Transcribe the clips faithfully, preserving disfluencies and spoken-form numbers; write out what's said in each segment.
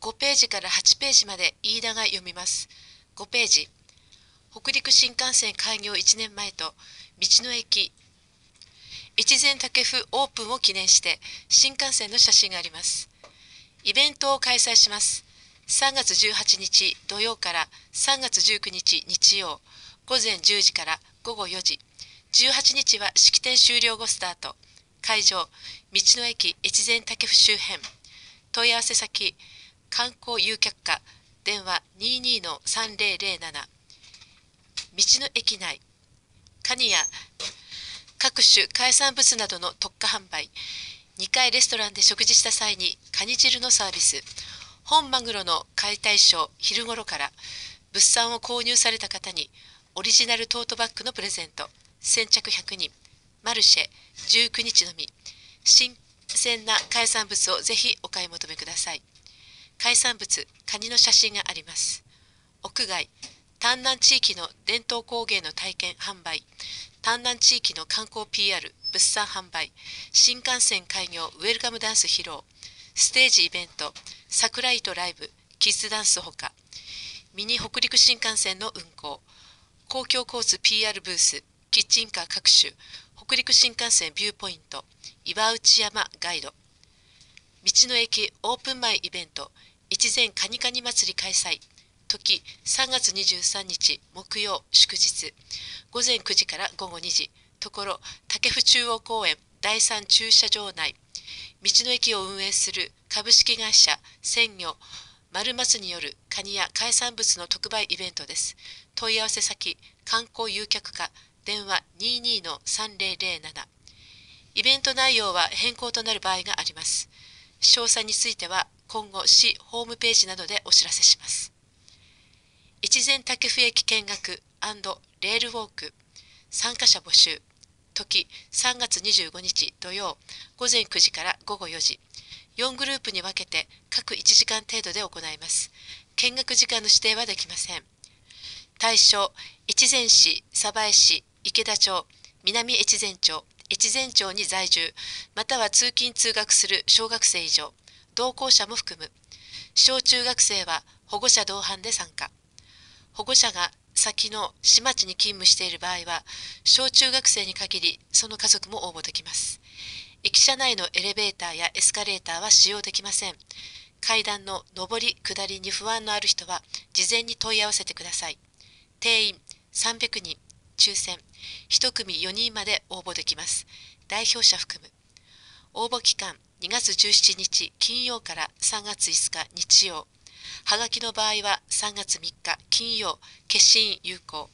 ごページからはちページまで飯田が読みます。ごページ。北陸新幹線開業いちねんまえと道の駅越前竹府オープンを記念して新幹線の写真があります。イベントを開催します。さんがつじゅうはちにち土曜からさんがつじゅうくにち日曜、午前じゅうじから午後よじ、じゅうはちにちは式典終了後スタート。会場、道の駅越前竹府周辺。問い合わせ先、観光誘客課、電話 にじゅうに のさんぜろぜろなな。道の駅内、カニや各種海産物などの特価販売。にかいレストランで食事した際にカニ汁のサービス。本マグロの解体ショー昼頃から物産を購入された方にオリジナルトートバッグのプレゼント。先着ひゃくにん。マルシェじゅうくにちのみ。新鮮な海産物をぜひお買い求めください。海産物、カニの写真があります。屋外、丹南地域の伝統工芸の体験販売。丹南地域の観光 ピーアール、物産販売。新幹線開業ウェルカムダンス披露。ステージイベント、桜井とライブ、キッズダンスほか。ミニ北陸新幹線の運行。公共交通 ピーアール ブース、キッチンカー各種。北陸新幹線ビューポイント、岩内山ガイド。道の駅オープン前イベント、越前カニカニ祭り開催。時さんがつにじゅうさんにち木曜祝日。午前くじから午後にじ。ところ竹府中央公園だいさん駐車場内。道の駅を運営する株式会社鮮魚丸松によるカニや海産物の特売イベントです。問い合わせ先、観光誘客課、電話 にじゅうに のさんぜろぜろなな。イベント内容は変更となる場合があります。詳細については今後市ホームページなどでお知らせします。越前竹府駅見学&レールウォーク。参加者募集。時さんがつにじゅうごにち土曜、午前くじから午後よじ。よんグループに分けて各いちじかん程度で行います。見学時間の指定はできません。対象、越前市、鯖江市、池田町、南越前町、越前町に在住、または通勤通学する小学生以上、同行者も含む。小中学生は保護者同伴で参加。保護者が先の市町に勤務している場合は、小中学生に限りその家族も応募できます。駅舎内のエレベーターやエスカレーターは使用できません。階段の上り下りに不安のある人は事前に問い合わせてください。定員さんびゃくにん、抽選、いち組よにんまで応募できます。代表者含む。応募期間にがつじゅうしちにち金曜からさんがついつか日曜。はがきの場合はさんがつみっか金曜、消印有効。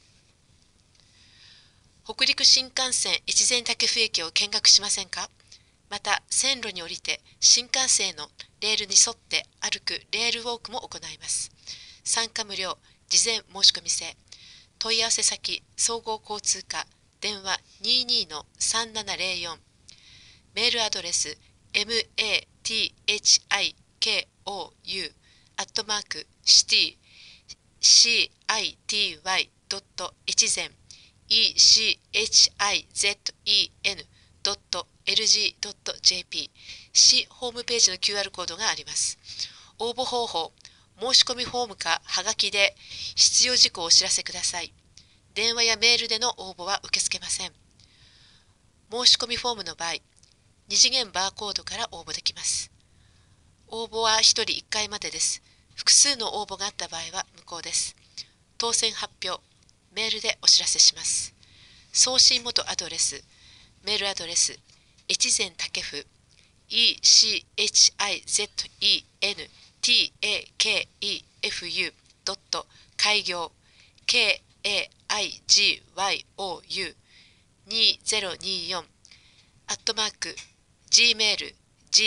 北陸新幹線越前竹府駅を見学しませんか？また線路に降りて新幹線のレールに沿って歩くレールウォークも行います。参加無料、事前申し込み制。問い合わせ先、総合交通課、電話 にじゅうに のさんななぜろよん。メールアドレス マティアットマークシティ シーアイティーワイ ドット越前 イーシーエイチアイゼットイーエヌ ドットエルジー ドット ジェーピー 市ホームページの キューアール コードがあります。応募方法、申し込みフォームかはがきで必要事項をお知らせください。電話やメールでの応募は受け付けません。申し込みフォームの場合、に次元バーコードから応募できます。応募はひとりいっかいまでです。複数の応募があった場合は無効です。当選発表、メールでお知らせします。送信元アドレス、メールアドレス、越前竹府 イーシーエイチアイゼットイーエヌティーエーケーイーエフユー ドット開業 ケーエーアイジーワイオーユー にせんにじゅうよん アットマーク gmail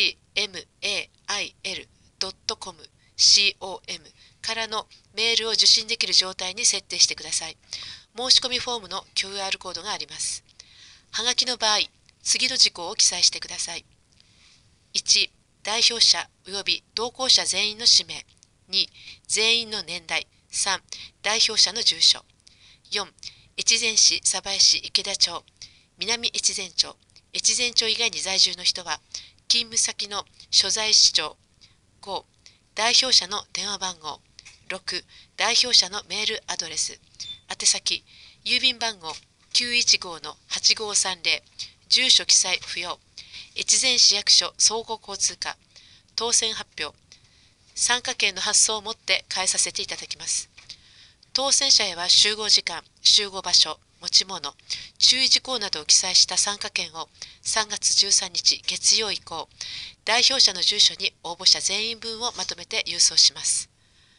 gmail ドットコム com からのメールを受信できる状態に設定してください。申し込みフォームの キューアール コードがあります。はがきの場合、次の事項を記載してください。いち、代表者及び同行者全員の氏名。に、全員の年代。さん、代表者の住所。よん、越前市、鯖江市、池田町、南越前町、越前町以外に在住の人は、勤務先の所在市町。ご、 代表者の電話番号。ろく、代表者のメールアドレス。宛先、郵便番号 きゅういちごのはちごさんぜろ、住所記載不要。越前市役所総合交通課。当選発表。参加券の発送をもって返させていただきます。当選者へは集合時間、集合場所、持ち物、注意事項などを記載した参加券をさんがつじゅうさんにち月曜以降、代表者の住所に応募者全員分をまとめて郵送します。